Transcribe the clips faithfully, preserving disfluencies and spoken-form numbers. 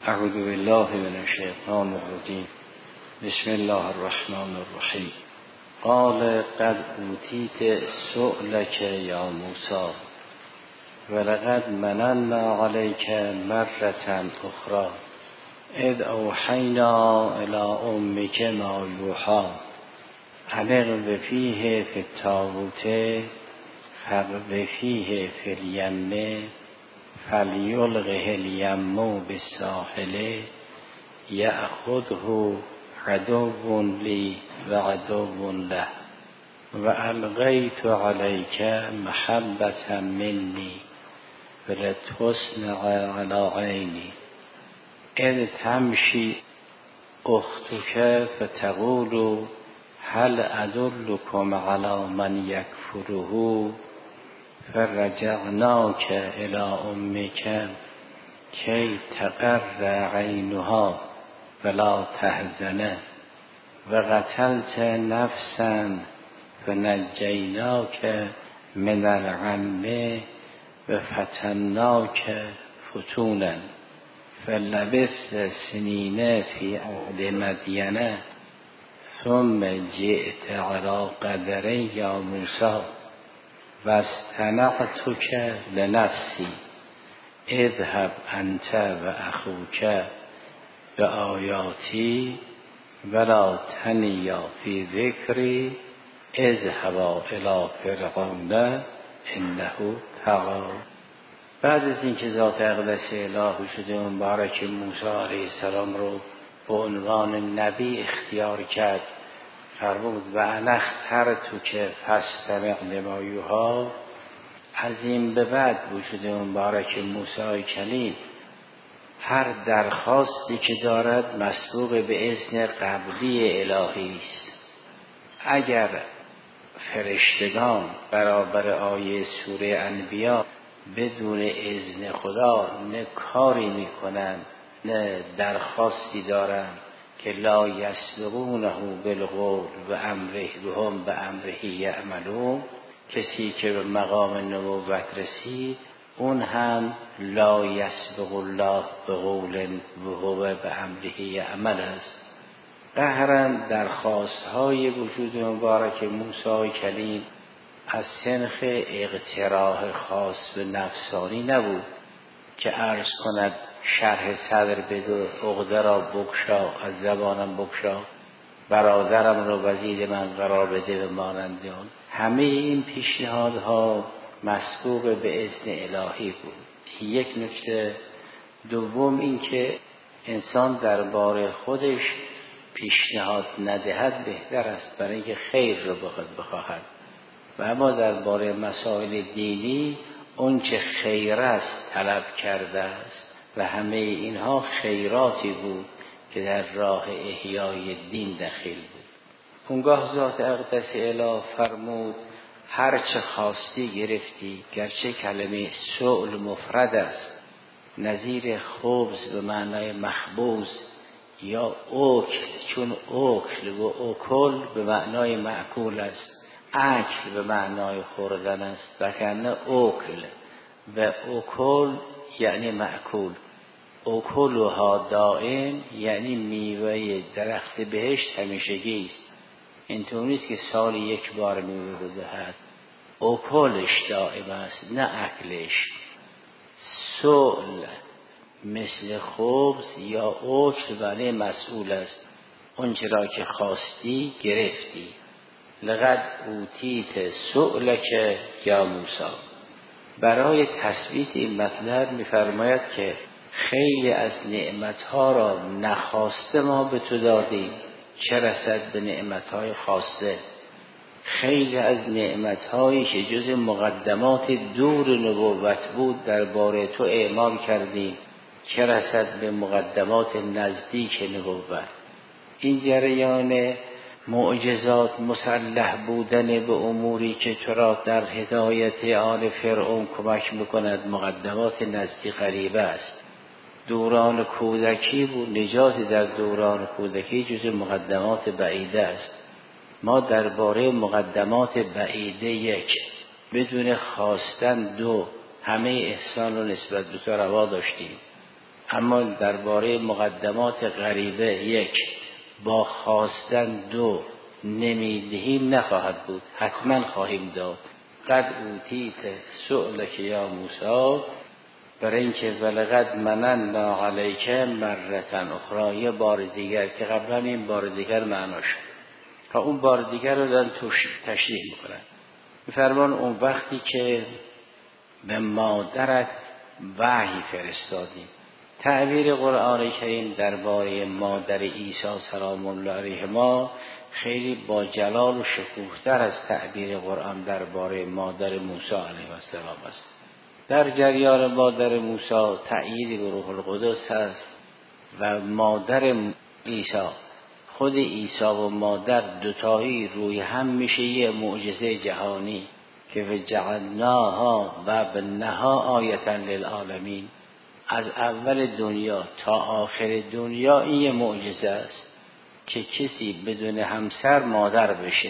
اعوذ بالله من الشیطان الرجیم. بسم الله الرحمن الرحیم. قال قد اوتیت سؤلک یا موسی ولقد مننا علیک مرة اخرى اذ اوحینا الی امک ما یوحی اغرق فیه فی التابوت فاغرق فیه فی الیم فلیلقه الیم بالساحل یأخذه عدو لی و عدو له و القیت علیک محبة منی ولتصنع علی عینی اذ تمشی اختک فتقول هل ادلکم علی من یکفره فرجعناک الی امک کی تقر عینها ولا تحزن و قتلت نفسا فنجیناک من الغم و فتناک فتونا فلبثت سنین فی اهل مدین ثم جئت علی قدر یا موسی و استنعتک لنفسی اذهب انت و اخوک به آیاتی ولا تنیا فی ذکری اذهبا الی فرعون انه طغی. بعد از اینکه ذات اقدس الهی شده مبارک موسی علیه السلام رو به عنوان نبی اختیار کرد، فرمود و انا اخترتک فاستمع لما یوحی. از این به بعد وجود مبارک موسی کلیم هر درخواستی که دارد مسبوق به اذن قبلی الهی است. اگر فرشتگان برابر آیه سوره انبیا بدون اذن خدا نه کاری میکنند نه درخواستی دارند که لا یسبقونه بالقول و امره بهم به امره یعملون، کسی که به مقام نبوت رسید اون هم لا یسبق الله بقول و هو به امره یعمل است. قهرا درخواست های وجود مبارک موسی کلیم از سنخ اقتراح خاص به نفسانی نبود که عرض کند شرح صدر بده، عقده را بگشا، از زبانم بگشا، برادرم رو وزیر من قرار بده به مانند آن. همه این پیشنهادها مسبوق به اذن الهی بود. یک نکته دوم این که انسان درباره خودش پیشنهاد ندهد بهتر است، برای اینکه خیر رو بخواد بخواهد، و اما درباره مسائل دینی اون چه خیر است طلب کرده است و همه اینها خیراتی بود که در راه احیای دین دخیل بود. اونگاه ذات اقدس اله فرمود هر چه خواستی گرفتی، گرچه کلمه سؤل مفرد است، نظیر خبز به معنای مخبوز یا اوکل، چون اوکل و اوکل به معنای معکول است، اکل به معنای خوردن است، و کنه اوکل و اوکل یعنی معکول. اوکلها دائم یعنی میوه درخت بهشت همیشگی است، اینطور نیست که سال یک بار میوه بدهد. اوکلش دائم است نه اکلش. سؤل مثل خبز یا اوکل ولی مسئول است، اون چرا که خواستی گرفتی. لقد اوتیت سؤلک یا موسی. برای تثبیت این مطلب می‌فرماید که خیلی از نعمتها را نخواسته ما به تو دادیم، چه رسد به نعمتهای خواسته. خیلی از نعمتهایی که جز مقدمات دور نبوت بود درباره تو اعمال کردیم، چه رسد به مقدمات نزدیک نبوت. این جریان معجزات مسلح بودن به اموری که تو را در هدایت آل فرعون کمک میکند مقدمات نزدیک قریبه است. دوران کودکی بود، نجات در دوران کودکی جز مقدمات بعیده است. ما درباره مقدمات بعیده یک، بدون خواستن دو، همه احسان و نسبت به تو روا داشتیم. اما درباره مقدمات غریبه یک، با خواستن دو، نمیدهیم نخواهد بود، حتما خواهیم داد. قد اوتیت سؤلک یا موسی، برای اینکه ولقد مننا علیک مرتن اخرى، یه بار دیگر که قبلا این بار دیگر معنا شد، تا اون بار دیگر رو دارن تشریح میکنن. میفرمان اون وقتی که به مادرت وحی فرستادیم. تعبیر قرآن کریم درباره مادر عیسی سلام الله علیه ما خیلی با جلال و شکوه‌تر از تعبیر قرآن درباره مادر موسی علیه السلام است. در جریان مادر موسی تأیید به روح القدس هست و مادر عیسی، خود عیسی و مادر دوتایی روی هم میشه یه معجزه جهانی که وجعلناها و ابنها آیة للعالمین. از اول دنیا تا آخر دنیا این یه معجزه است که کسی بدون همسر مادر بشه.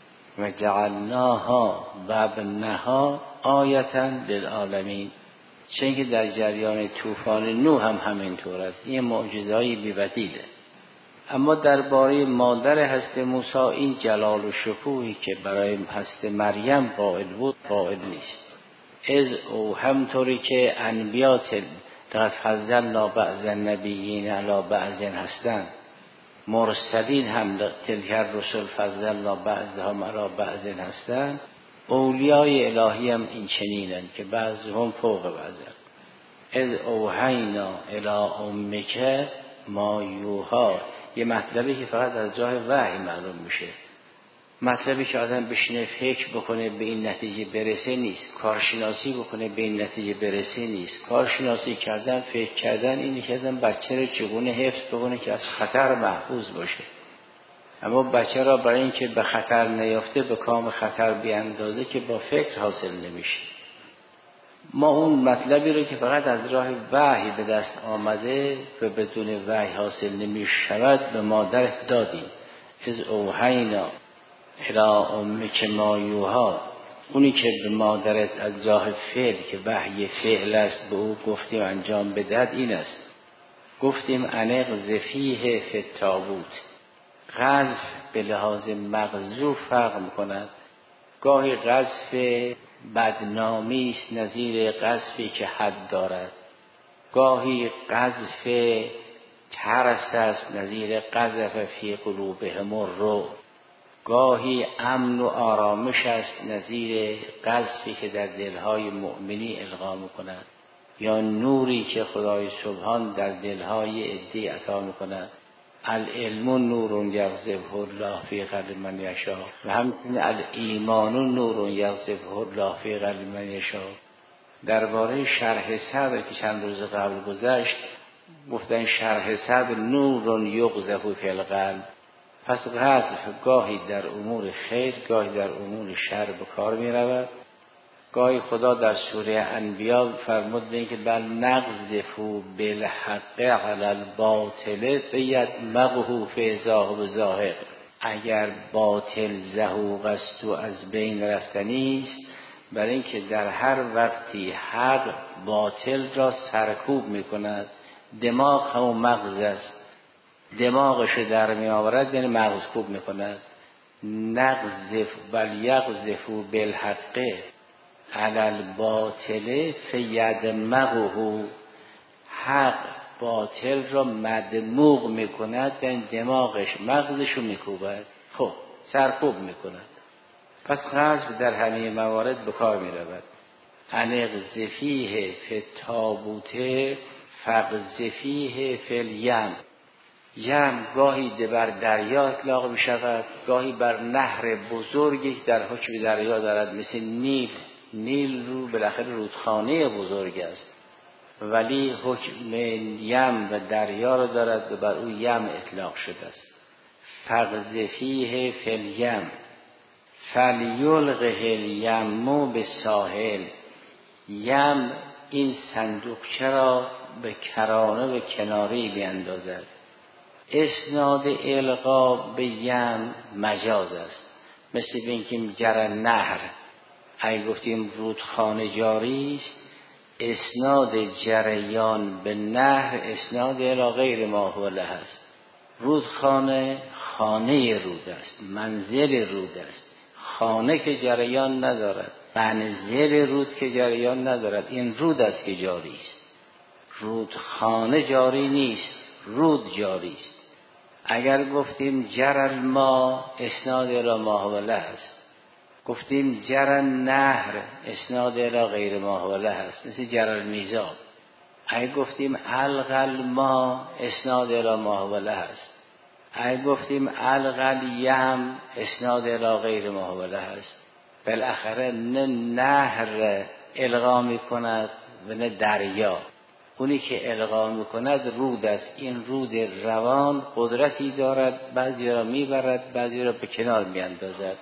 وجعلناها و ابنها آیة للعالمین. چون که در جریان طوفان نوح هم همینطور است، این معجزه‌ای بی‌بدیله. اما درباره مادر حضرت موسی این جلال و شکوهی که برای حضرت مریم قائل بود قائل نیست. از او همطوری که انبیاء در فضلنا بعض النبیین علی بعض هستند، مرسلین هم تلک الرسل فضلنا بعضهم علی بعض هستند، اولیای الهی هم این چنینند که بعضهم فوق بعضند. از اوحینا الی امک ما یوحی، یه مطلبی که فقط از جای وحی معلوم میشه، مطلبی که آدم بشینه فکر بکنه به این نتیجه برسه نیست، کارشناسی بکنه به این نتیجه برسه نیست. کارشناسی کردن، فکر کردن اینی که آدم بچه رو چگونه حفظ بکنه که از خطر محفوظ باشه. اما بچه را برای اینکه به خطر نیافته به کام خطر بیاندازه که با فکر حاصل نمیشه. ما اون مطلبی رو که فقط از راه وحی به دست آمده و بدون وحی حاصل نمی شود به مادرت دادیم. از اوحینا الی امک ما یوحی، اونی که به مادرت از راه فعل که وحی فعل است به او گفتیم انجام بدهد این است. گفتیم انق فیه فی التابوت. قذف به لحاظ مقذوف فرق میکند. گاهی قذف بدنامی است نظیر قذفی که حد دارد، گاهی قذف ترس است نظیر قذف فی قلوبهم الرعب، گاهی امن و آرامش است نظیر قذفی که در دلهای مؤمنی القا میکند، یا نوری که خدای سبحان در دلهای عدی عطا میکند. العلم نور یقذفه الله فی قلب من یشاء، و همچنین الایمان نور یقذفه الله فی قلب من یشاء. درباره شرح صدر که چند روز قبل گذشت گفتن شرح صدر نور یقذف فی القلب. پس قذف گاهی در امور خیر، گاهی در امور شر به کار می رود. گاهی خدا در سوره انبیاء فرمود که بل نقذفو بالحق علی الباطل فیدمغه فی ذاهب زاهق. اگر باطل زهوق است و از بین رفتنی است، برای اینکه در هر وقتی حق باطل را سرکوب می کند. دماغ همون مغز است، دماغش در می آورد یعنی مغز کوب می کند. نقذف بل یقذفو بالحق علی الباطل فیدمغه، حق باطل را مدموغ می کند، یعنی دماغش مغزش رو می کوبد، خب سرکوب می کند. پس قذف در همه موارد به کار می رود. انقذفیه فی التابوت فقذفیه فی الیم. یم گاهی بر دریا اطلاق می شود، گاهی بر نهر بزرگی در حکم دریا دارد، مثل نیل. نیل رو بالاخره رودخانه بزرگ است ولی حکم یم و دریا رو دارد و بر او یم اطلاق شده است. فقذفیه فی الیم فلیلقه الیم بالساحل. یم این صندوقچه را به کرانه و کناری بیاندازد. اسناد القا به یم مجاز است، مثل اینکه جر نهر. اگه گفتیم رودخانه جاری است، اسناد جریان به نهر اسناد الی غیر ما هو له است. رودخانه خانه رود است، منزل رود است. خانه که جریان ندارد، منزل رود که جریان ندارد، این رود است که جاری است. رودخانه جاری نیست، رود جاری است. اگر گفتیم جرى ما اسناد الی ما هو له است، گفتیم جرى نهر اسناد الی غیر ما هو له است، مثل جرى میزاب. اگر گفتیم القل ما اسناد الی ما هو له است، اگر گفتیم القل یم اسناد الی غیر ما هو له است. بالاخره نه نهر القا می کند و نه دریا. اونی که القا می کند رود است. این رود روان قدرتی دارد، بعضی را می برد، بعضی را به کنار می اندازد.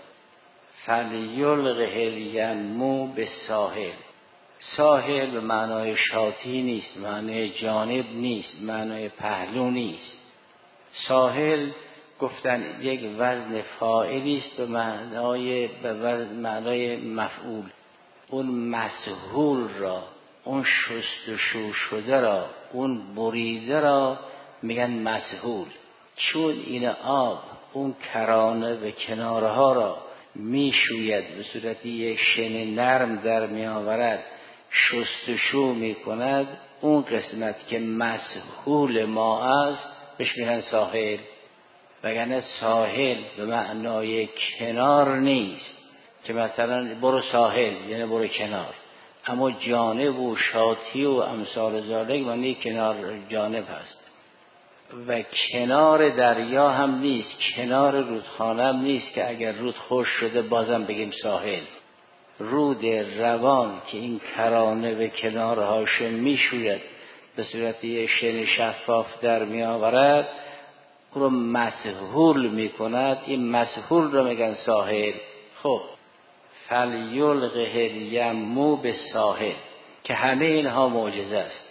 فلیلقه الیمو به ساحل. ساحل به معنای شاطی نیست، معنای جانب نیست، معنای پهلو نیست. ساحل گفتن یک وزن فاعلی است به معنای به معنای مفعول. اون مسهول را، اون شستشو شده را، اون بریده را میگن مسهول. چون این آب اون کرانه و کنارها را میشوید، به صورتی یک شن نرم در میآورد، شستشو میکند، اون قسمت که مسهول ما است بهش میگن ساحل. وگرنه ساحل به معنای کنار نیست که مثلا برو ساحل یعنی برو کنار، اما جانب و شاطی و امثال ذالک معنی کنار جانب هست. و کنار دریا هم نیست، کنار رودخانه هم نیست که اگر رود خوش شده بازم بگیم ساحل. رود روان که این کرانه و کنارهاش میشوید، به صورت یک شن شفاف در می آورد، او رو مسهول می کند. این مسهول رو میگن ساحل. خب فلیلقه الیمو به ساحل، که همه اینها معجزه است.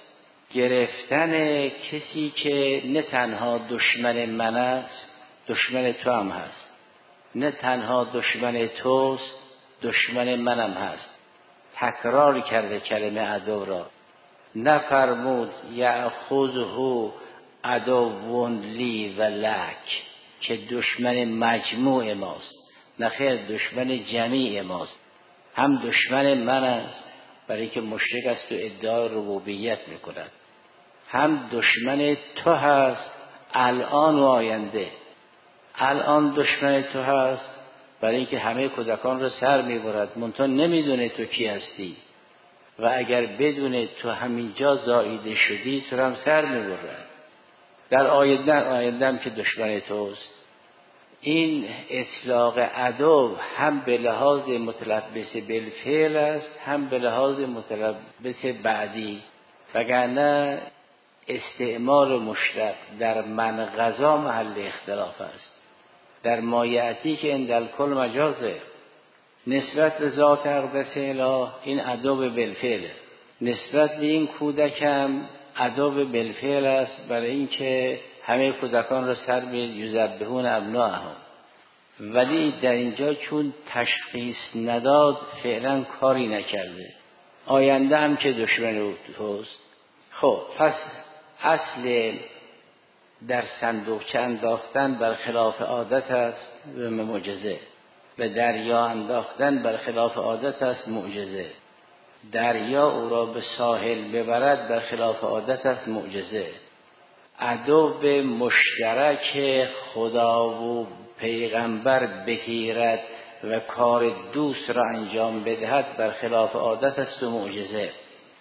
گرفتن کسی که نه تنها دشمن من است، دشمن تو هم هست، نه تنها دشمن توست، دشمن منم هست. تکرار کرده کلمه عدو را، نفرمود یأخذه عدو لی و لک، که دشمن مجموع ماست. نخیر، دشمن جمیع ماست. هم دشمن من است برای که مشرک است و ادعای ربوبیت میکند، هم دشمن تو هست الان و آینده. الان دشمن تو هست برای اینکه همه کودکان رو سر میبرد، منتها نمیدونه تو کی هستی، و اگر بدونه تو همینجا زاییده شدی تو هم سر میبرد. در آینده آینده که دشمن توست. این اطلاق عدو هم به لحاظ متلبس بالفعل است، هم به لحاظ متلبس بعدی. وگرنه استعمال مشتق در من غذا محل اختلاف است. در مایعتی که اندل کل مجازه، نسبت به ذات اقدس اله این عدو بالفعل، نسبت به این کودکم عدو بالفعل است، برای اینکه همه کودکان را سر به یذبحون ابناءهم. ولی در اینجا چون تشخیص نداد فعلا کاری نکرده. آینده هم که دشمن توست. خب پس اصل در صندوقچه انداختن بر خلاف عادت است و معجزه، و دریا انداختن بر خلاف عادت است معجزه. دریا او را به ساحل ببرد بر خلاف عادت است معجزه. عدو مشترک خدا و پیغمبر بگیرد و کار دوست را انجام بدهد بر خلاف عادت است و معجزه.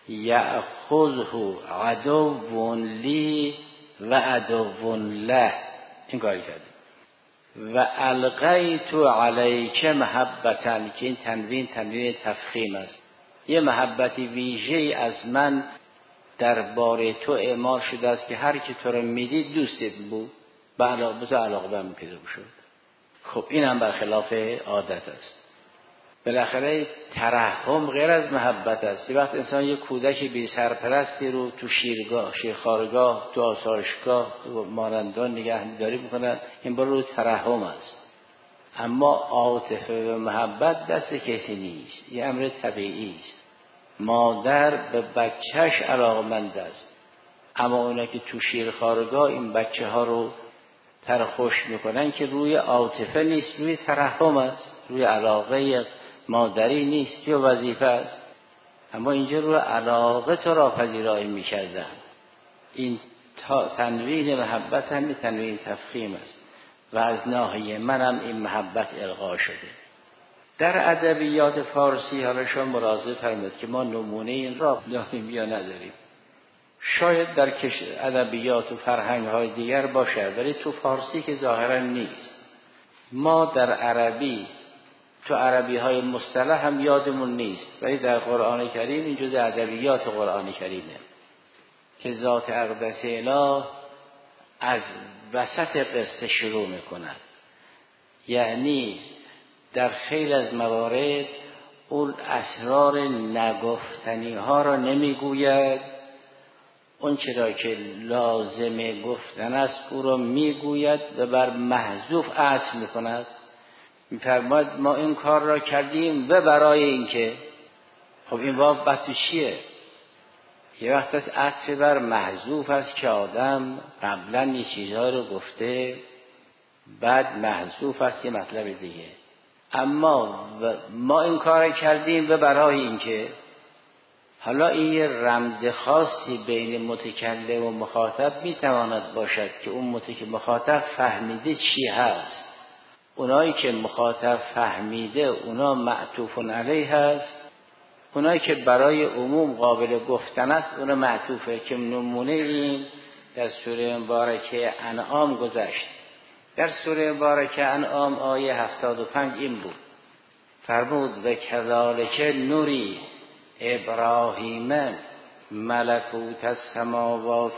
یأخذه عدو لی و عدو له، این کاری کرده. و القیت علیک محبتا، که این تنوین تنوین تفخیم است. یه محبتی ویژه‌ای از من درباره تو اعمال شده است که هر کی تو رو میدید دوستت بود، به علاقه تو علاقه بهم پیدا شد. خب این هم برخلاف عادت است. بالاخره ترحم غیر از محبت است. یه وقت انسان یک کودک بی سرپرستی رو تو شیرگاه، شیرخوارگاه، تو آسایشگاه، تو مانندان نگهداری میکنن، این بر رو ترحم است. اما عاطفه و محبت دست کسی نیست، یه امر طبیعی است. مادر به بچهش علاقمند است، اما اونا که تو شیرخوارگاه این بچه ها رو ترخوش میکنن که روی عاطفه نیست، روی ترحم است، روی علاقه مادری نیست یا وظیفه است. اما اینجا روی علاقه تو را پذیرایی میکردن. این تنوین محبت هم تنوین تفخیم است و از ناحیه منم این محبت القا شده. در ادبیات فارسی حالا شما ملاحظه فرمودید که ما نمونه این را داریم یا نداریم. شاید در ادبیات و فرهنگ های دیگر باشه ولی تو فارسی که ظاهرا نیست. ما در عربی تو عربی های مصطلح هم یادمون نیست، ولی در قرآن کریم این جزء ادبیات قرآن کریمه که ذات اقدس اله از وسط قصه شروع میکند. یعنی در خیلی از موارد اون اسرار نگفتنی ها را نمیگوید، اون چرا که لازم گفتن است او را میگوید و بر محذوف عطف میکند. میفرماید ما این کار را کردیم و برای اینکه، خب این واو بطی چیه؟ یه وقت از عطف بر محذوف است که آدم قبلا یه چیزها رو گفته بعد محذوف است یه مطلب دیگه. اما ما این کار کردیم و برای اینکه، حالا این یه رمز خاصی بین متکلم و مخاطب میتواند باشد که اون متکلم مخاطب فهمیده چی هست. اونایی که مخاطب فهمیده اونا معطوف علیه هست، اونایی که برای عموم قابل گفتن است اونا معطوفه، که نمونه این در سوره مبارکه انعام گذشت. در سوره مبارکه انعام آیه هفتاد و پنج این بود، فرمود و کذالک نوری ابراهیم ملکوت السماوات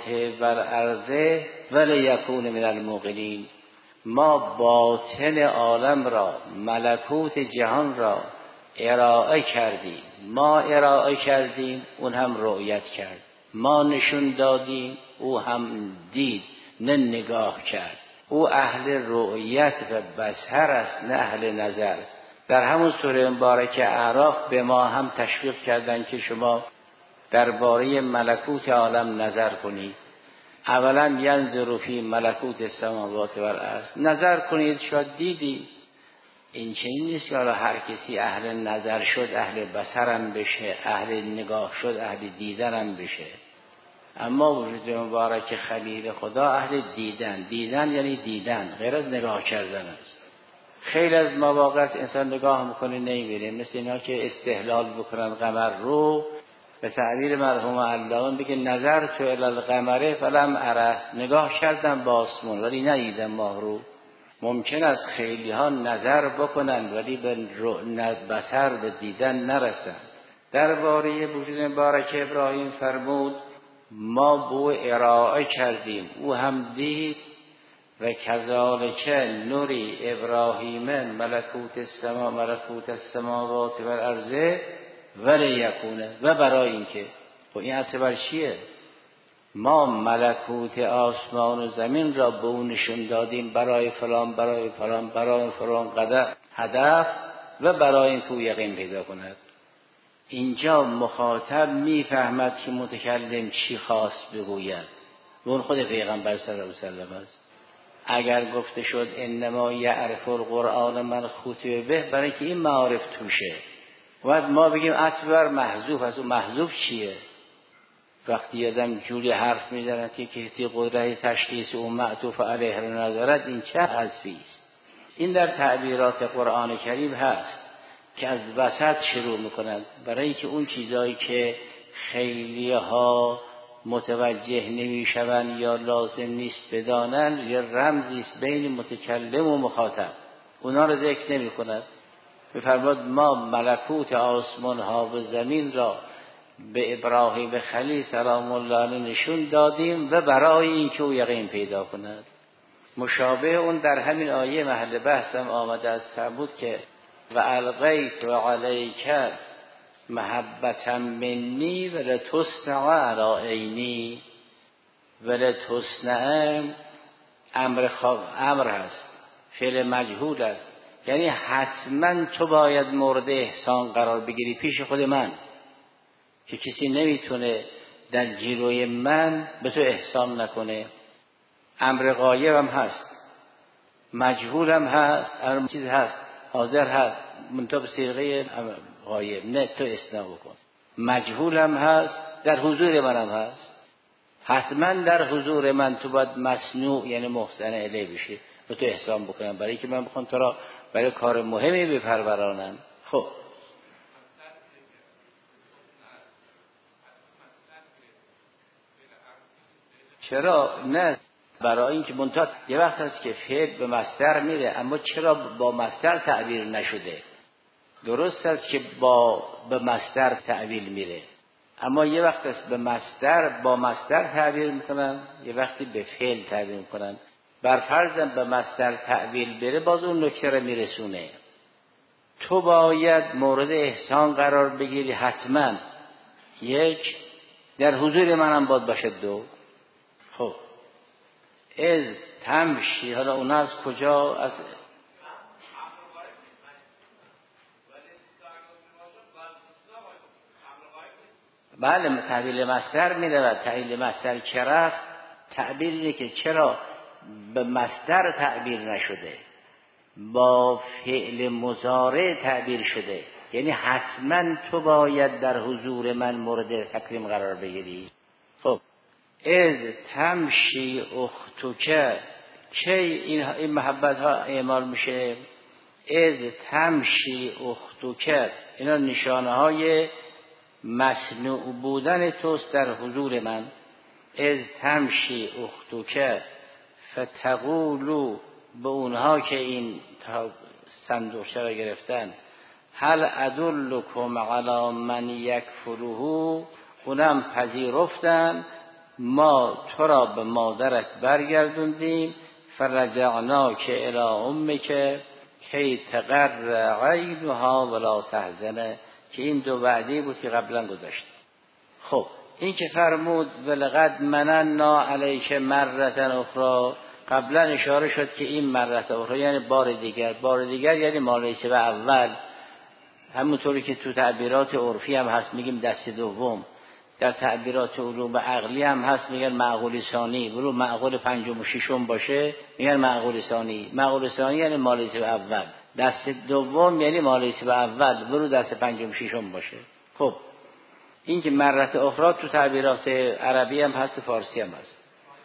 والارض ولیکون من الموقنین. ما باطن عالم را، ملکوت جهان را ارائه کردیم. ما ارائه کردیم اون هم رؤیت کرد، ما نشون دادیم او هم دید نه نگاه کرد. او اهل رؤیت و بصر است نه اهل نظر. در همون سوره مبارکه اعراف به ما هم تشویق کردند که شما درباره ملکوت عالم نظر کنید. اولا ینظروا فی ملکوت السماوات والارض، نظر کنید شاید دیدی. این چنین نیست که حالا هر کسی اهل نظر شد اهل بصرم بشه، اهل نگاه شد اهل دیدنم بشه. اما وجود مبارک خلیل خدا اهل دیدن. دیدن یعنی دیدن، غیر از نگاه کردن است. خیلی از مواقع انسان نگاه میکنه نمیبینه، مثل اینا که استهلال بکنن قمر رو، به تعبیر مرحوم علامه بگه نظر تو الی القمر فلم اره، نگاه کردم به آسمان ولی ندیدم ماه رو. ممکن است خیلی ها نظر بکنن ولی به بصر به دیدن نرسن. درباره وجود مبارک ابراهیم فرمود ما بو ارائه کردیم او هم دید و کذالک نوری ابراهیم ملکوت السما ملکوت السماوات والارض ولیکونه، و برای اینکه. خب این اعتبار چیه؟ ما ملکوت آسمان و زمین را به اون نشون دادیم برای فلان برای فلان برای فلان قدر هدف و برای اینکه او یقین پیدا کند. اینجا مخاطب میفهمد که متکلم چی خواست بگوید و اون خود پیغمبر صلی الله علیه و سلم است. اگر گفته شد انما یعرف القرآن من خطب به، برای اینکه این معارف توشه، و ما بگیم عطف بر محذوف است. و محذوف چیه؟ وقتی آدم جوری حرف میزنه که کسی قدرت تشخیص او معطوف علیه رو ندارد، این چه حذفی است؟ این در تعبیرات قرآن کریم هست که از وسط شروع میکنند، برای اینکه اون چیزایی که خیلی ها متوجه نمیشوند یا لازم نیست بدانند، یه رمزی است بین متکلم و مخاطب، اونا رو ذکر نمی کند. بفرماد ما ملکوت آسمان ها و زمین را به ابراهیم خلیل سلام الله علیه نشون دادیم و برای اینکه او یقین پیدا کند. مشابه اون در همین آیه محل بحثم آمده است، فرمود که و القیت علیک محبتا منی و لتصنع علی عینی و لتصنع امر خواب امر هست، فعل مجهول است، یعنی حتما تو باید مورد احسان قرار بگیری پیش خود من. که کسی نمیتونه در جلوی من به تو احسان نکنه. امر غایب هم هست، مجهول هم هست، هر چیز هست، حاضر هست، منتها به صیغه غایب. نه تو اصلاح بکن. مجهول هم هست، در حضور من هم هست. حتما در حضور من تو باید مصنوع یعنی محسن الیه بشی، به تو احسان بکنم، برای که من بخوام تو را برای کار مهمی بپرورانم. خب چرا نه؟ برای اینکه منتها یه وقت هست که فعل به مصدر میره، اما چرا با مصدر تعبیر نشده؟ درست است که با به مصدر تعبیر میره، اما یه وقت است به مصدر با مصدر تعبیر میکنن، یه وقتی به فعل تعبیر میکنن. بر فرضم به مصدر تعبیر بره، باز اون نکته رو میرسونه. تو باید مورد احسان قرار بگیری حتما، یک در حضور منم باید باشه. دو خب از تمشی، حالا اون از کجا؟ از بله تعبیر مصدر میره و تعبیر مصدر که رفت تعبیر اینه که چرا به مصدر تعبیر نشده، با فعل مضارع تعبیر شده. یعنی حتما تو باید در حضور من مورد تکریم قرار بگیری. خب از تمشی اختوکه، چه این محبت ها اعمال میشه؟ از تمشی اختوکه، اینا نشانه های مصنوع بودن توست در حضور من. از تمشی اختوکه فتقولو، به اونها که این صندوقچه را گرفتن، هل ادلکم علی من یکفله، اونم پذیرفتن ما تو را به مادرت برگردوندیم، فرجعناک الی امک کی تقر عینها ولا تحزن، که این دو وعده بود که قبلا گذاشت. خب این که فرمود ولقد مننا علیک مرة اخرى، قبلا اشاره شد که این مرة اخرى یعنی بار دیگر. بار دیگر یعنی مالیسه به اول، همونطوری که تو تعبیرات عرفی هم هست میگیم دست دوم، در تعبیرات علوم عقلی هم هست میگن معقول ثانی، برو معقول پنجم و ششم باشه میگن معقول ثانی. معقول ثانی یعنی مالیسه به اول، دست دوم یعنی مالیسه به اول، برو دست پنجم و ششم باشه. خب این که مرت اخرى تو تعبیرات عربی هم هست، فارسی هم هست.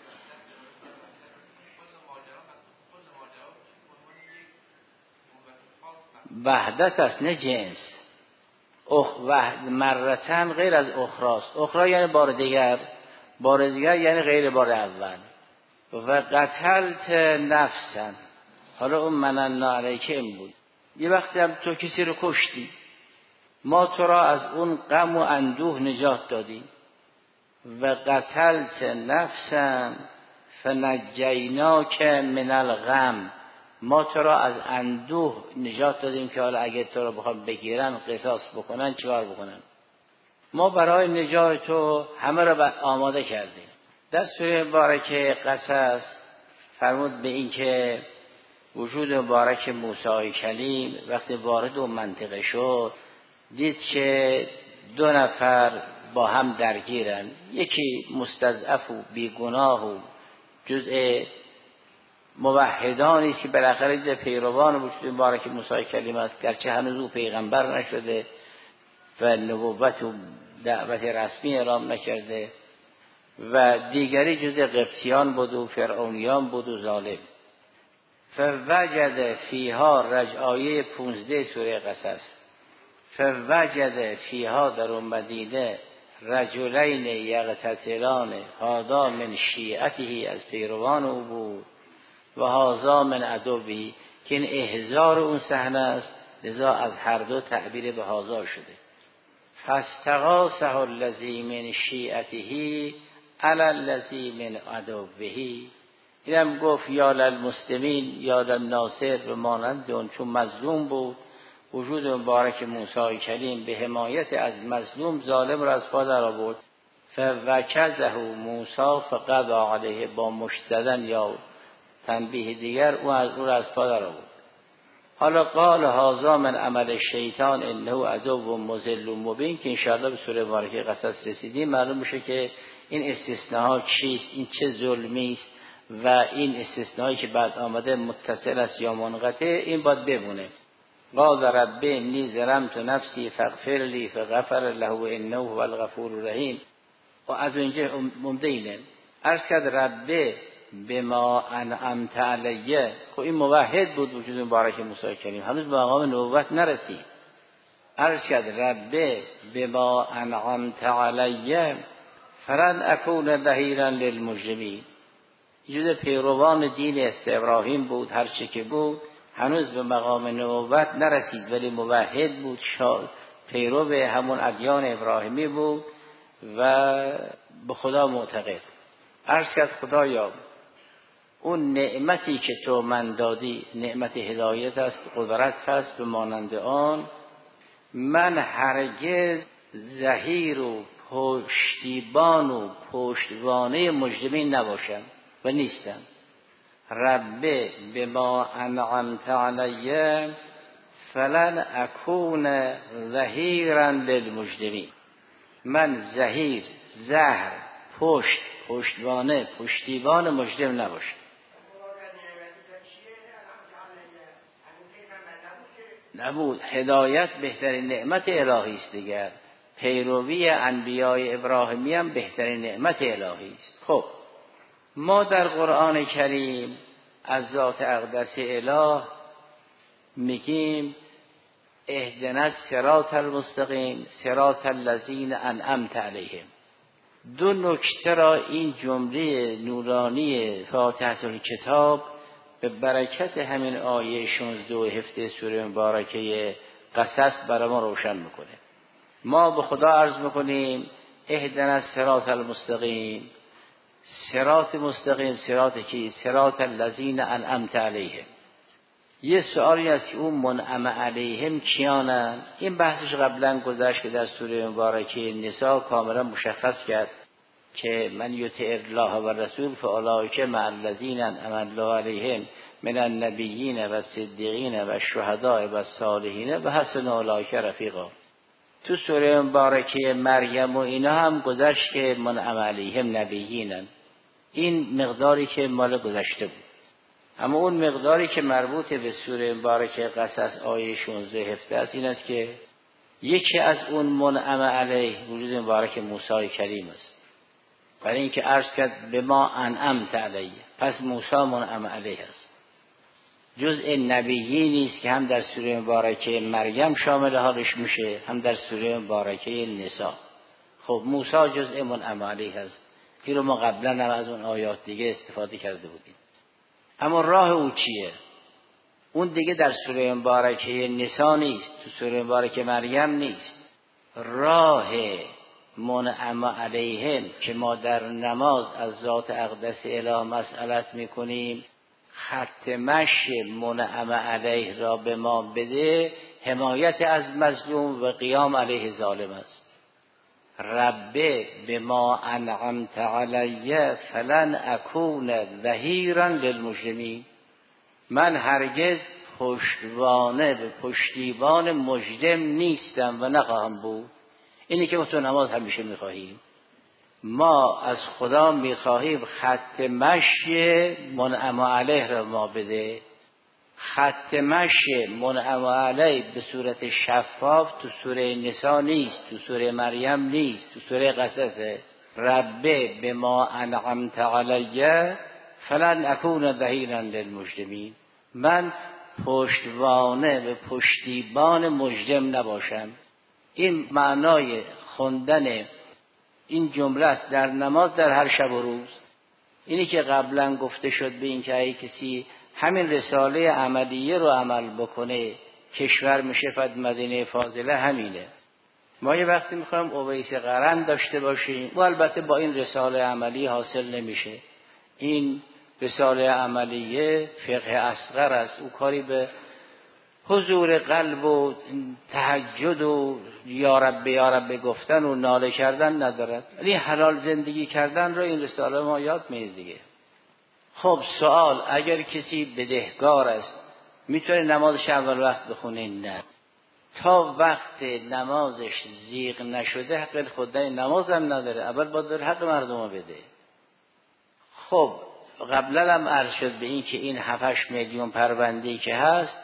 وحدت است نه جنس. اخ وحد مرتن غیر از اخراست. اخرى یعنی بار دیگر، بار دیگر یعنی غیر بار اول. و قتلت نفسن، حالا اون مننا علیک این بود، یه وقتی هم تو کسی رو کشتی، ما تو را از اون غم و اندوه نجات دادیم. و قتلت نفسن فنجیناک من الغم، ما تو را از اندوه نجات دادیم که حالا اگه تو را بخوام بگیرن قصاص بکنن چیکار بکنن. ما برای نجات تو همه را آماده کردیم. در سوره مبارکه قصص فرمود به این که وجود مبارک موسی کلیم وقتی وارد اون منطقه شد، دید که دو نفر با هم درگیرن، یکی مستضعف و بیگناه و جزء موحدانی است که بالاخره جزء پیروان وجود مبارک موسی کلیم است، گرچه هنوز او پیغمبر نشده و نبوت و دعوت رسمی اعلام نکرده، و دیگری جزء قبطیان بود و فرعونیان بود و ظالم. فوجد فیها رج آیه پونزده سوره قصص، فوجد فیها در اون مدینه رجلین یقتتلان، هذا من شیعته از پیروان او بود و هذا من عدوه، که این احضار اون صحنه است، لذا از هر دو تعبیر به هذا شده. فاستغاثه الذی من شیعته علی الذی من عدوه، اینم گفت یا للمسلمین یا للناصر و مانند اون، چون مظلوم بود. وجود مبارک موسی کلیم به حمایت از مظلوم ظالم را از پا در آورد. فوکزه موسی فقضا علیه، با مشت زدن یا تنبیه دیگر او از او را از پا در آورد. حالا قال هذا من عمل شیطان انه عدو مضل مبین که انشاءالله به سوره مبارکه قصص رسیدیم معلوم میشه که این استثناها چیست، این چه ظلمی است و این استثنایی که بعد آمده متصل است یا منقطع، این باید بمونه. قال رب انی ظلمت نفسی فاغفر لی فغفر له انه هو الغفور الرحیم. و از اینجا ممده اینه عرض کرد رب بما انعمت علیه. خب این موحد بود وجود مبارک موسی کریم، هنوز به مقام نبوت نرسید. عرض کرد رب بما انعمت علیه فلن اکون ظهیرا للمجرمین. جز پیروان دین است ابراهیم بود، هر چه که بود هنوز به مقام نبوت نرسید، ولی موحد بود، شاد پیرو همون ادیان ابراهیمی بود و به خدا معتقد. عرض کرد خدایا اون نعمتی که تو من دادی نعمت هدایت است، قدرت است به مانند آن، من هرگز ظهیر و پشتیبان و پشتوانه مجرمین نباشم و نیستم. رب بما انعمت علیه فلن اکون ظهیرا للمجرمین. من ظهیر، زهر، پشت، پشتوانه، پشتیبان مجرم نباشم. نبود. هدایت بهترین نعمت الهی است دیگر. پیروی انبیای ابراهیمی هم بهترین نعمت الهی است. خب ما در قرآن کریم از ذات اقدس اله میگیم اهدنا الصراط المستقیم صراط الذین انعمت علیهم. دو نکته را این جمله نورانی فاتحه الکتاب به برکت همین آیه شانزده و هفده سوره مبارکه قصص برای ما روشن میکنه. ما به خدا عرض میکنیم اهدنا الصراط المستقیم. صراط مستقیم صراط کی؟ صراط الذین انعمت علیهم. یه سوالی است که اون منعم علیهم کیانن؟ این بحثش قبلا گذشت که در سوره مبارکه نساء کاملا مشخص کرد که من یطع الله و رسول فاولئک مع الذین انعم الله علیهم من النبیین و الصدیقین و الشهداء و الصالحین و حسن اولئک رفیقا. تو سوره مبارکه مریم و اینا هم گذشت که منعم علیهم نبیینن. این مقداری که مال گذشته بود. اما اون مقداری که مربوط به سوره مبارکه قصص آیه شانزده هفده است این است که یکی از اون منعم علیه وجود مبارک موسی کریم است. برای اینکه عرض کرد به ما انعمت علیه، پس موسی منعم علیه است. جزء نبیی نیست که هم در سوره مبارکه مریم شامل حالش میشه هم در سوره مبارکه نساء. خب موسی جزء منعم علیه است. این رو ما قبلا هم از اون آیات دیگه استفاده کرده بودیم. اما راه او چیه؟ اون دیگه در سوره مبارکه نساء نیست، تو سوره مبارکه مریم نیست. راه منعم علیهم که ما در نماز از ذات اقدس اله مسئلت میکنیم خط مشی منعم علیه را به ما بده، حمایت از مظلوم و قیام علیه ظالم است. رب بما انعمت علیه فلن اکون ظهیرا للمجرمین. من هرگز پشتوانه به پشتیبان مجرم نیستم و نخواهم بود. اینی که تو نماز همیشه میخواهیم. ما از خدا میخواهیم خط مشی منعم علیه را ما بده. خط مشی منعم علیه به صورت شفاف تو سوره نساء نیست، تو سوره مریم نیست، تو سوره قصصه. رب بما انعمت علیه فلن اکون ظهیرا للمجرمین. من پشتوانه به پشتیبان مجرم نباشم. این معنای خوندن این جمله است در نماز در هر شب و روز. اینی که قبلا گفته شد به این که اگه کسی همین رساله عملیه رو عمل بکنه کشور میشه فد مدینه فاضله همینه. ما یه وقتی میخوایم اویس قرن داشته باشیم و البته با این رساله عملی حاصل نمیشه. این رساله عملیه فقه اصغر است. او کاری به حضور قلب و تهجد و یا رب یا رب گفتن و ناله کردن ندارد. ولی حلال زندگی کردن رو این رساله ما یاد میده دیگه. خب سوال، اگر کسی بدهکار است میتونه نمازش اول وقت بخونه؟ نه. تا وقت نمازش زیغ نشده حق خدای نماز هم نداره، اول باید داره حق مردم رو بده. خب قبلا هم عرض شد به این که این هفت میلیون پرونده‌ای که هست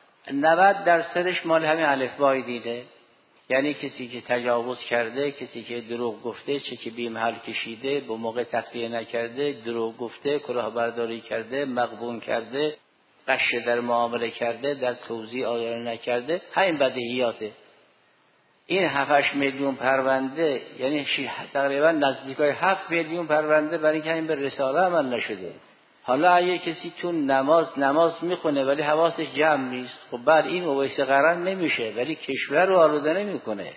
نود درصدش مال همین الفبای دیده، یعنی کسی که تجاوز کرده، کسی که دروغ گفته، چه که بی محل کشیده، به موقع تخلیه نکرده، دروغ گفته، کلاهبرداری کرده، مغبون کرده، غش در معامله کرده، در توزیع آگاهی نکرده، همین بدیهیاته. این هفت میلیون پرونده یعنی تقریبا نزدیکای هفت میلیون پرونده برای اینکه این به رساله عمل نشده. حالا اگه کسی تو نماز نماز میخونه ولی حواسش جمع نیست، خب بعد این اویس قرن نمیشه ولی کشور رو آلوده نمیکنه.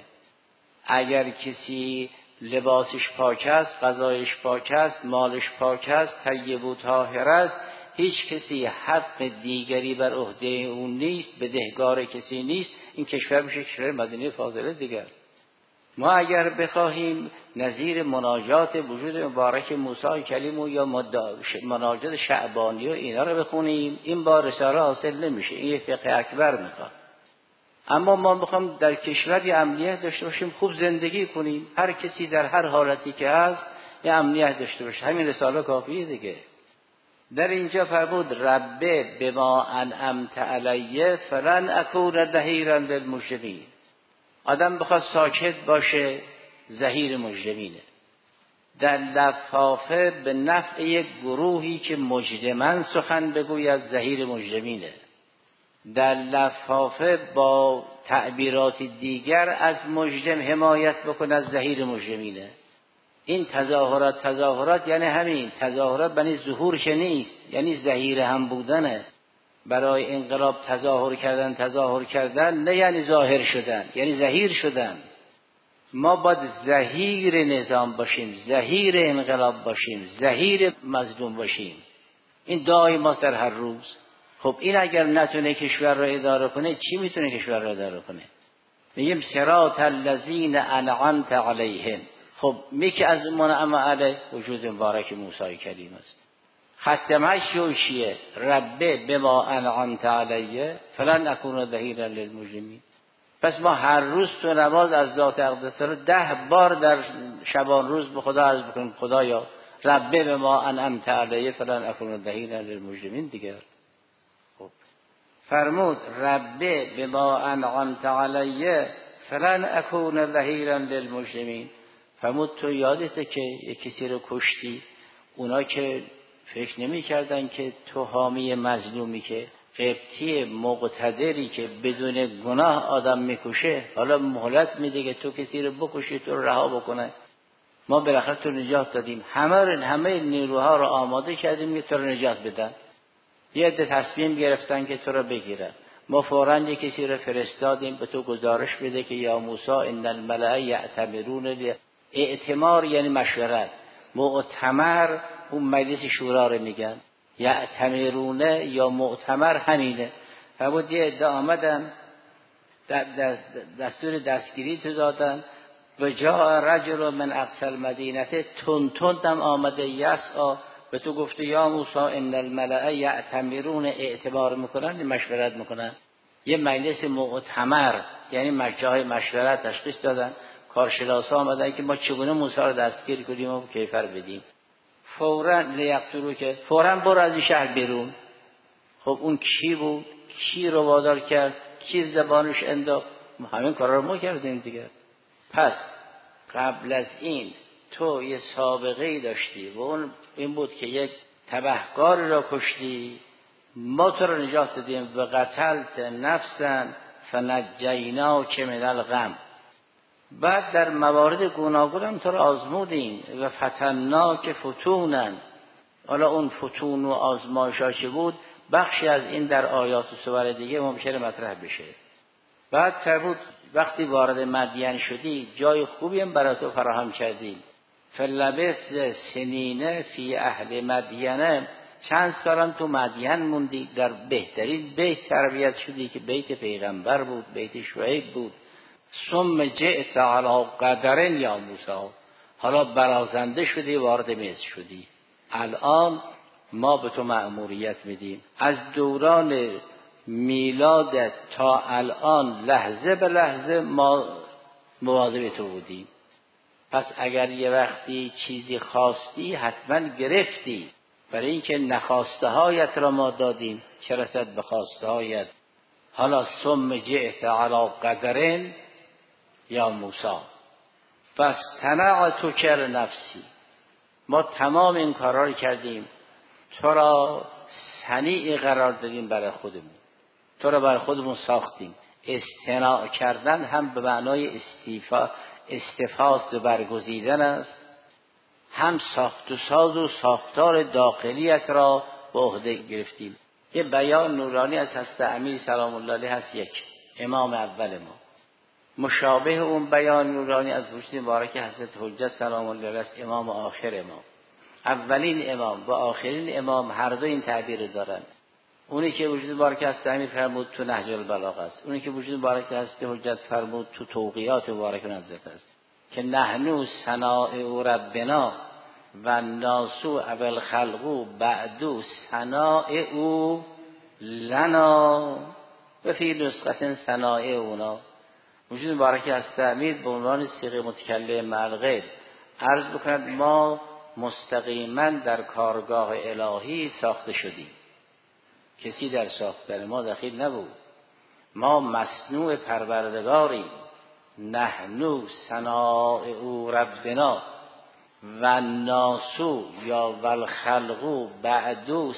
اگر کسی لباسش پاک است، غذایش پاک است، مالش پاک است، طیب و طاهر است، هیچ کسی حق دیگری بر عهده اون نیست، بدهکار کسی نیست، این کشور میشه کشور مدینه فاضله دیگر. ما اگر بخواهیم نظیر مناجات وجود مبارک موسی کلیم و یا مناجات شعبانی و اینا رو بخونیم، این با رساله حاصل نمیشه، این فقه اکبر میخواد. اما ما میخوام در کشور یه امنیت داشته باشیم، خوب زندگی کنیم، هر کسی در هر حالتی که هست یه امنیت داشته باشه، همین رساله کافیه دیگه. در اینجا فرمود رب بما انعمت علیه فلن اکون ظهیرا للمجرمین. آدم بخواد ساکت باشه ظهیر مجرمینه. در لفافه به نفع یک گروهی که مجرمن سخن بگوید ظهیر مجرمینه. در لفافه با تعبیرات دیگر از مجرم حمایت بکند ظهیر مجرمینه. این تظاهرات تظاهرات یعنی همین تظاهرات بنی ظهور که نیست، یعنی ظهیر هم بودنه. برای انقلاب تظاهر کردن تظاهر کردن نه یعنی ظاهر شدن، یعنی ظهیر شدن. ما باید ظهیر نظام باشیم، ظهیر انقلاب باشیم، ظهیر مظلوم باشیم. این دعای ما در هر روز. خب این اگر نتونه کشور را اداره کنه چی میتونه کشور را اداره کنه؟ میگیم صراط الذین انعمت علیهم. خب میگه از منعم علیه وجود مبارک موسی کلیم است. ختمش چیه؟ رب بما انعمت علیه فلن اکون ظهیرا للمجرمین. پس ما هر روز تو نماز از ذات اقدس رو ده بار در شبان روز به خدا عرض بکنیم خدایا رب بما انعمت علیه فلن اکون ظهیرا للمجرمین دیگر. خب فرمود رب بما انعمت علیه فلن اکون ظهیرا للمجرمین. فرمود تو یادته که یک کسی رو کشتی، اونا که فکر نمی کردن که تو حامی مظلومی، که قبطی مقتدری که بدون گناه آدم میکشه حالا مهلت میده که تو کسی رو بکشی، تو رو رها بکنه. ما بالاخره تو نجات دادیم، همه رو همه نیروها رو آماده کردیم که تو رو نجات بدن. یه عده تصمیم گرفتن که تو رو بگیرن، ما فوراً یک کسی رو فرستادیم به تو گزارش بده که یا موسی ان الملأ یأتمرون. اعتمار یعنی مشورت، مؤتمر اون مجلس شورا رو میگن، یأتمرونه یا مؤتمر همینه. فرمود یه عده آمدن دستور دستگیری تو دادن و جا رجل من اقصی المدینه تون تندم آمده یسعا به تو گفته یا موسی ان الملأ یأتمرون، اعتبار میکنن، مشورت میکنن. یه مجلس مؤتمر یعنی مجلس مشورت تشخیص دادن. کارشناسا آمدن که ما چگونه موسی رو دستگیر کنیم و کیفر بدیم. فوراً لیقتلوا که فوراً برو از این شهر بیرون. خب اون کی بود؟ کی رو وادار کرد؟ کی زبانش انداخت؟ همین کارا رو ما کردیم دیگه. پس قبل از این تو یه سابقه‌ای داشتی و اون این بود که یک تبهکار را کشتی، ما تو رو نجات دادیم و قتلت نفسا فنجیناک من الغم. بعد در موارد گوناگون هم تو رو آزمودیم و فتناک فتونا. حالا اون فتون و آزمایش‌ها چه بود؟ بخشی از این در آیات و سور دیگه ممکنه مطرح بشه. بعد فرمود وقتی وارد مدین شدی جای خوبی هم برای تو فراهم کردیم. فلبث سنین فی اهل مدینه، چند سالم تو مدین موندی، در بهترین بیت تربیت شدی که بیت پیغمبر بود، بیت شعیب بود. ثم جئت علی قدر یا موسی، حالا برازنده شدی، وارد مصر شدی. الان ما به تو مأموریت میدیم از دوران میلادت تا الان لحظه به لحظه ما مواظب تو بودیم. پس اگر یه وقتی چیزی خواستی حتما گرفتی، برای اینکه نخواسته هایت را ما دادیم چه رسد به خواسته هایت. حالا ثم جئت علی قدرن یا موسی فاصطنعتک لنفسی، ما تمام این کارا رو کردیم، تو را صنیع قرار دادیم برای خودمون، تو را برای خودمون ساختیم. اصطناع کردن هم به معنای استیفا استفاض برگزیدن است، هم ساخت و ساز و ساختار داخلیت را به عهده گرفتیم. یه بیان نورانی از حضرت امیر سلام الله علیه هست، یک امام اول ما. مشابه اون بیان نورانی از وجود مبارک حضرت حجت سلام الله علیه است، امام آخر ما. اولین امام و آخرین امام هر دو این تعبیر دارن. اونی که وجود مبارک حضرت امیر فرمود تو نهج البلاغه است، اونی که وجود مبارک حضرت حجت فرمود تو توقیات مبارک حضرت است که نحنو صنائع ربنا و ناسو اول خلقو بعدو صنائع لنا و فی نسخه صنائع اونا. وجود مبارک حضرت امیر به عنوان صیغه متکلم مع الغیب عرض بکند ما مستقیما در کارگاه الهی ساخته شدیم، کسی در ساختن ما دخیل نبود، ما مصنوع پروردگاریم. نحنو صنائع ربنا و ناسو یا والخلقو بعدو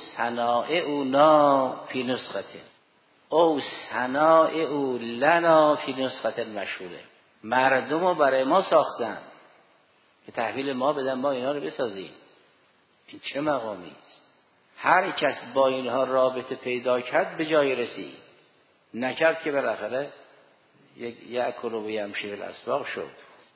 صنائعنا فی نسخه او صنائع لنا فی نسخه مشهوره. مردم رو برای ما ساختن که تحویل ما بدن ما اینا رو بسازیم. این چه مقامی است؟ هر کس با اینها رابطه پیدا کرد به جای رسید، نکرد که بالاخره یک یأکل و یمشی فی الاسواق شد.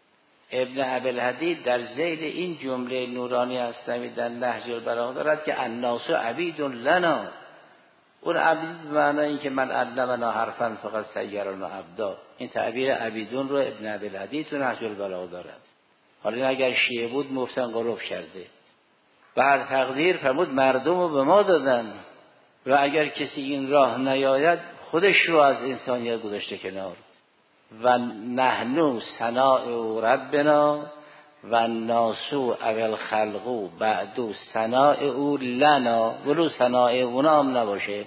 ابن ابوالحدید در ذیل این جمله نورانی هستند در نهج البلاغه دارد که الناس عبید لنا. اون عبید به معنی این که من علمنا حرفا فقط سیرنا عبدا، این تعبیر عبیدون رو ابن ابوالحدید تو نهج البلاغه دارد. حالا اگر شیعه بود مفتن قروف کرده. بر تقدیر فرمود مردم رو به ما دادن و اگر کسی این راه نیاید خودش رو از انسانیت گذاشته کنار. و نحنو صنائع ربنا و ناسو اول خلقو بعدو صنائع لنا، ولو صنائع اونا هم نباشه.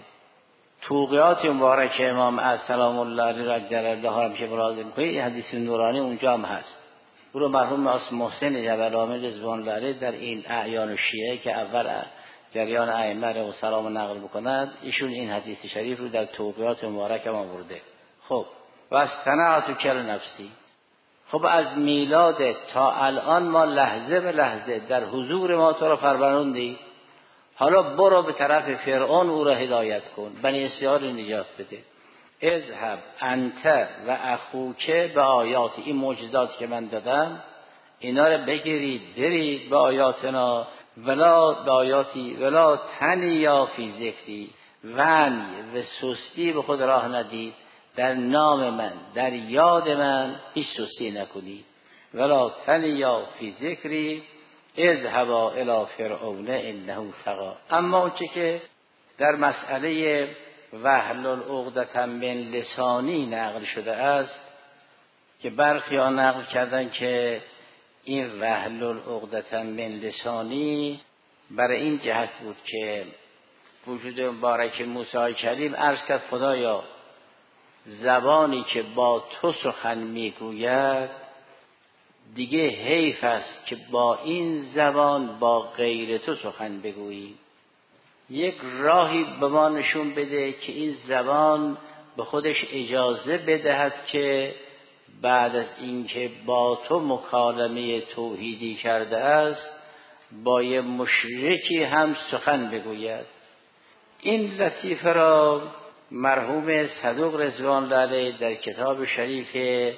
توقیات مبارک امام از سلام الله علیه رجل الله هم که مراجعه می‌کنید حدیث نورانی اونجا هم هست. او رو مرحوم اس محسن جبل عامل رضوان الله علیه در این اعیان شیعه که اول جریان ائمه رو سلام نقل بکند، ایشون این حدیث شریف رو در توقیات مبارک ما آورده. خب و استنعتک لنفسی، خب از میلاد تا الان ما لحظه به لحظه در حضور ما تو را پروراندی، حالا برو به طرف فرعون او را هدایت کن، بنی اسرائیل نجات بده. اذهب انت و اخوک به آیاتی، این معجزاتی که من دادم اینا را بگیرید برید به آیاتنا، ولا به آیاتی ولا تنیا فی ذکری، ونی و سستی به خود راه ندید در نام من، در یاد من هیچ سستی نکنید. ولا تنیا فی ذکری اذهبا الی فرعون انه طغی. اما اون چه که در مسئله واحلل عقدة من لسانی نقل شده است که برخی ها نقل کردن که این واحلل عقدة من لسانی برای این جهت بود که وجود مبارک موسی کلیم عرض کرد خدایا زبانی که با تو سخن میگوید دیگه حیف است که با این زبان با غیر تو سخن بگویی، یک راهی به ما نشون بده که این زبان به خودش اجازه بدهد که بعد از اینکه با تو مکالمه توحیدی کرده است با یه مشرکی هم سخن بگوید. این لطیفه را مرحوم صدوق رضوان الله علیه در کتاب شریف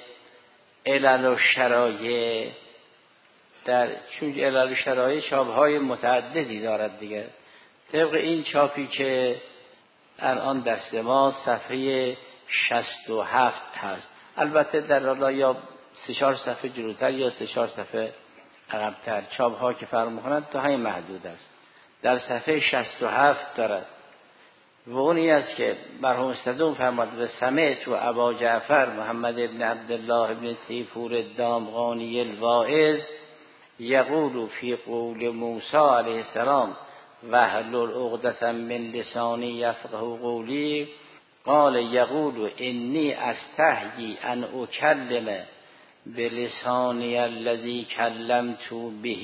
علل و شرایع، در چون علل و شرایع چاپ‌های متعددی دارد دیگه، طبق این چاپی که الان دست ما صفحه شصت و هفت هست، البته در حالا یا سه چهار صفحه جلوتر یا سه چهار صفحه عقب‌تر چاپ‌ها که فرق می‌کنند تا همین محدود است. در صفحه شصت و هفت دارد و اونی است که مرحوم صدوق فرمود و سمعت و ابا جعفر محمد ابن عبدالله ابن طیفور الدامغانی الواعظ یقول فی قول موسی علیه السلام واحلل عقدة من لسانی یفقهوا قولی قال یقول انی استحیی ان اکلم بلسانی الذی کلمت به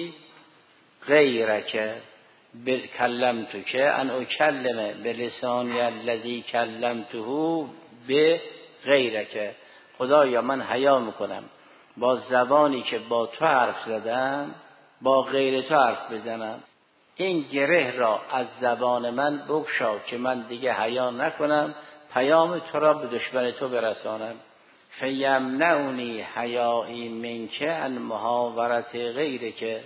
غیرک کلمت که ان اکلم بلسانی الذی کلمته به غیرک. خدایا من حیا میکنم با زبانی که با تو حرف زدم با غیر تو حرف بزنم. این گره را از زبان من بگشا که من دیگه حیا نکنم پیام تو را به دشمن تو برسانم. فیمنعنی حیایی منک عن محاورت غیرک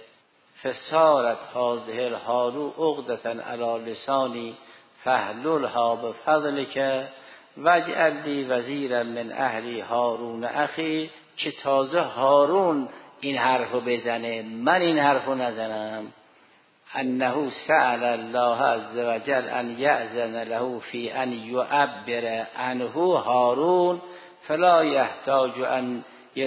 فصارت هذه الحال عقدة علی لسانی فاحللها بفضلک واجعل لی وزیرا من اهلی هارون اخی، که تازه هارون این حرفو بزنه من این حرفو نزنم. انه سأل الله عز وجل ان یأذن له فی ان یعبر عنه هارون فلا یحتاج ان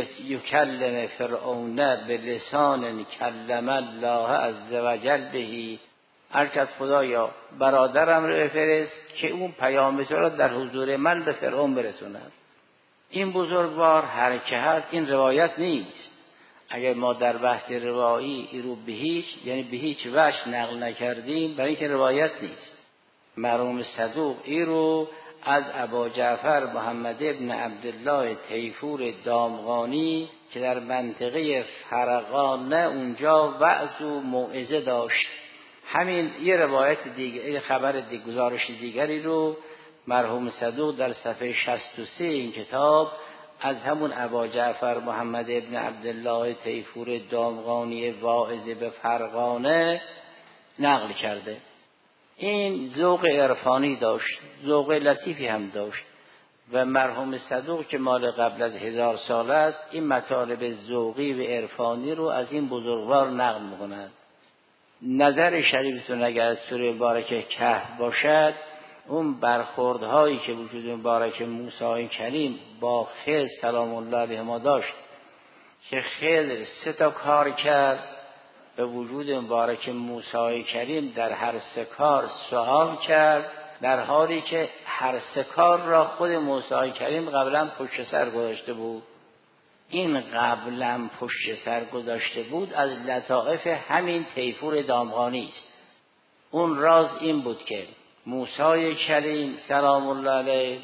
یکلم فرعون بلسان کلم الله عز وجل بهی. هرکس خدایا برادرم رو بفرست که اون پیام تو را در حضور من به فرعون برسوند. این بزرگوار هر که هست این روایت نیست. اگر ما در بحث روایی این رو به هیچ یعنی به هیچ وجه نقل نکردیم برای اینکه روایت نیست. مرحوم صدوق این رو از ابا جعفر محمد ابن عبدالله طیفور دامغانی که در منطقه فرغانه اونجا وعظ و موعظه داشت. همین یه روایت دیگه یه خبر دیگه گزارش دیگری رو مرحوم صدوق در صفحه شصت و سه این کتاب از همون ابا جعفر محمد ابن عبدالله طیفور دامغانی واعظ به فرغانه نقل کرده. این ذوق عرفانی داشت، ذوق لطیفی هم داشت و مرحوم صدوق که مال قبل از هزار سال است این مطالب ذوقی و عرفانی رو از این بزرگوار نقل می‌کند. نظر شریفتون اگر از سوره مبارکه کهف باشد اون برخوردهایی که وجود مبارک موسی کریم با خضر سلام الله علیه ما داشت که خضر سه تا کار کرد به وجود مبارک موسی کریم در هر سه کار سوال کرد در حالی که هر سه کار را خود موسی کریم قبلا پشت سر گذاشته بود. این قبلا پشت سر گذاشته بود از لطائف همین طیفور دامغانی است. اون راز این بود که موسی کریم سلام الله علیه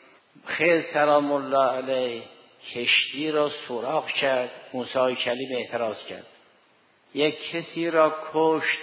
خضر سلام الله علیه کشتی را سوراخ کرد. موسی کریم اعتراض کرد. یک کسی را کشت.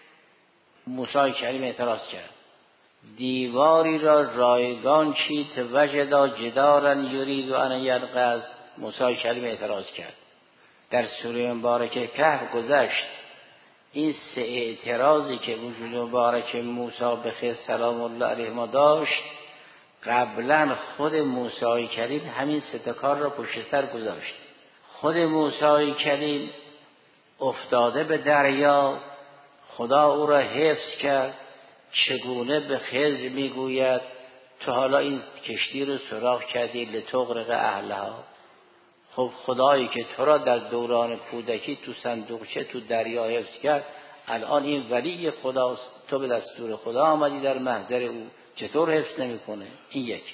موسی کریم اعتراض کرد. دیواری را رایگان چید وجدا جدارا یرید و ان ینقض. موسی کریم اعتراض کرد. در سوره مبارکه کهف گذشت این سه اعتراضی که وجود مبارک موسی به خضر سلام الله علیه ما داشت قبلا خود موسی کریم همین سه تا کار را پشت سر گذاشت. خود موسی کریم افتاده به دریا خدا او را حفظ کرد. چگونه به خضر میگوید تو حالا این کشتی رو سوراخ کردی لتغرق اهلها. خب خدایی که تو را در دوران کودکی تو صندوقچه تو دریا حفظ کرد الان این ولی خداست تو به دستور خدا آمدی در محضر او چطور حفظ نمیکنه؟ این یک.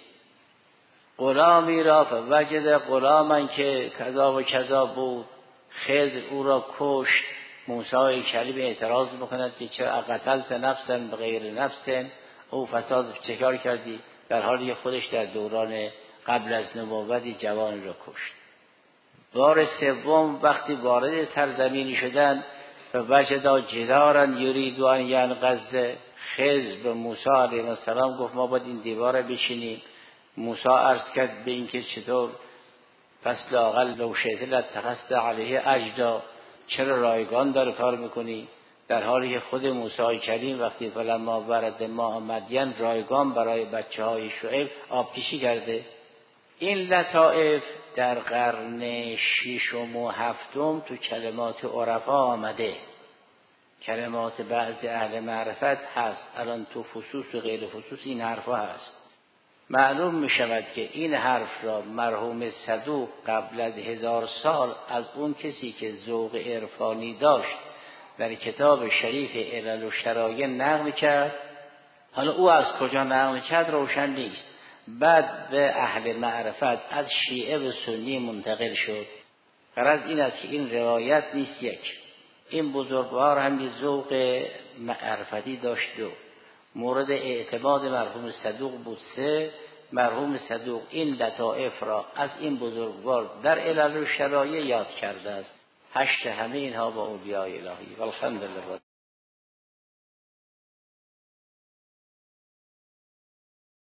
غلامی را فوجد غلاما که کذا و کذا بود خضر او را کشت. موسی کریم اعتراض میکند که چرا قتلت نفسا بغیر نفس او فساد چه کار کردی در حالی که خودش در دوران قبل از نبوتی جوان را کشت. بار سوم وقتی وارد سرزمینی شدن و وجدا جدارا یرید و ان ینقض خضر به موسی علیه السلام گفت ما باید این دیوار را بچینیم. موسی عرض کرد به اینکه چطور پس لااقل لو شئت لاتخذت علیه اجدا چرا رایگان داره کار میکنی در حالی که خود موسی کریم وقتی فلما ورد ماء مدین رایگان برای بچه های شعیب آب کشی کرده. این لطائف در قرن ششم و هفتم تو کلمات عرفا آمده. کلمات بعضی اهل معرفت هست. الان تو فصوص و غیر فصوص این حرفا هست. معلوم می شود که این حرف را مرحوم صدوق قبل از هزار سال از اون کسی که ذوق عرفانی داشت در کتاب شریف علل و شرایع نقل کرد. حالا او از کجا نقل کرد روشن نیست. بعد به اهل معرفت از شیعه و سنی منتقل شد. غرض این است که این روایت نیست. یک، این بزرگوار هم یه ذوق معرفتی داشت. دو، مورد اعتماد مرحوم صدوق بود. سه، مرحوم صدوق این لطائف را از این بزرگوار در علل و شرایع یاد کرده است. هشت، همه اینها با اولیاء الهی. والحمدلله.